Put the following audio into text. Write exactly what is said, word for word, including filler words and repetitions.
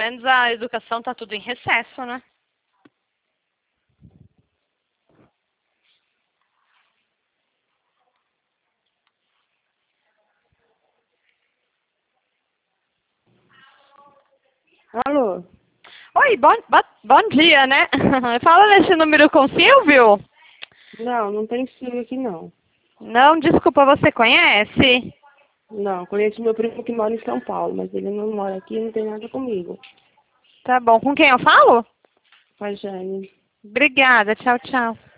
menos a educação tá tudo em recesso, né? Alô? Oi, bom, bo- bom dia, né? Fala nesse número com o Silvio? Não, não tem Silvio aqui não. Não, desculpa, você conhece? Não, conheço meu primo que mora em São Paulo, mas ele não mora aqui e não tem nada comigo. Tá bom, com quem eu falo? Com a Jane. Obrigada, tchau, tchau.